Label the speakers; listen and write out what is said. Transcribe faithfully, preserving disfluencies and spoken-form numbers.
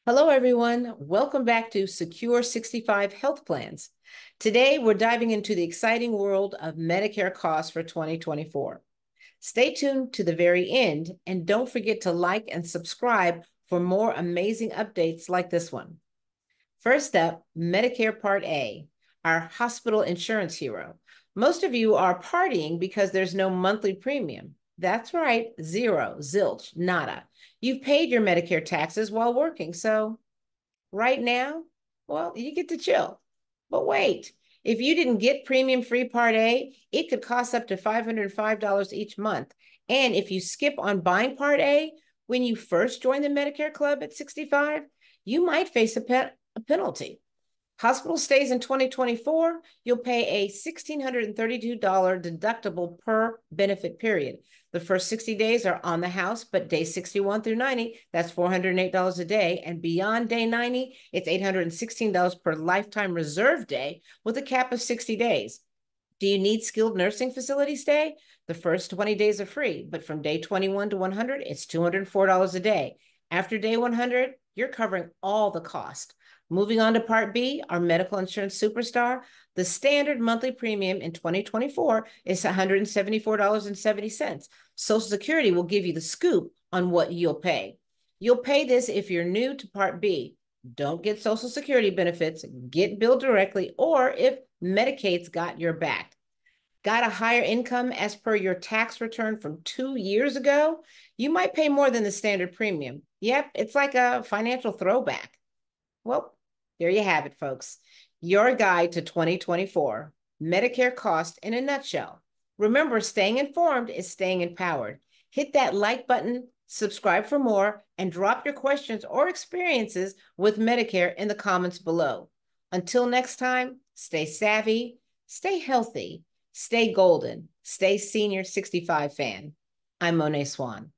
Speaker 1: Hello, everyone. Welcome back to Secure sixty-five Health Plans. Today, we're diving into the exciting world of Medicare costs for twenty twenty-four. Stay tuned to the very end, and don't forget to like and subscribe for more amazing updates like this one. First up, Medicare Part A, our hospital insurance hero. Most of you are partying because there's no monthly premium. That's right, zero, zilch, nada. You've paid your Medicare taxes while working, so right now, well, you get to chill. But wait, if you didn't get premium free Part A, it could cost up to five hundred five dollars each month. And if you skip on buying Part A when you first join the Medicare Club at sixty-five, you might face a, pe- a penalty. Hospital stays in twenty twenty-four, you'll pay a one thousand six hundred thirty-two dollars deductible per benefit period. The first sixty days are on the house, but day sixty-one through ninety, that's four hundred eight dollars a day. And beyond day ninety, it's eight hundred sixteen dollars per lifetime reserve day with a cap of sixty days. Do you need skilled nursing facility stay? The first twenty days are free, but from day twenty-one to one hundred, it's two hundred four dollars a day. After day one hundred, you're covering all the cost. Moving on to Part B, our medical insurance superstar, the standard monthly premium in twenty twenty-four is one hundred seventy-four dollars and seventy cents. Social Security will give you the scoop on what you'll pay. You'll pay this if you're new to Part B. Don't get Social Security benefits, get billed directly, or if Medicaid's got your back. Got a higher income as per your tax return from two years ago? You might pay more than the standard premium. Yep, it's like a financial throwback. Well, there you have it, folks. Your guide to twenty twenty-four, Medicare cost in a nutshell. Remember, staying informed is staying empowered. Hit that like button, subscribe for more, and drop your questions or experiences with Medicare in the comments below. Until next time, stay savvy, stay healthy, stay golden, stay Senior sixty-five fan. I'm Monet Swan.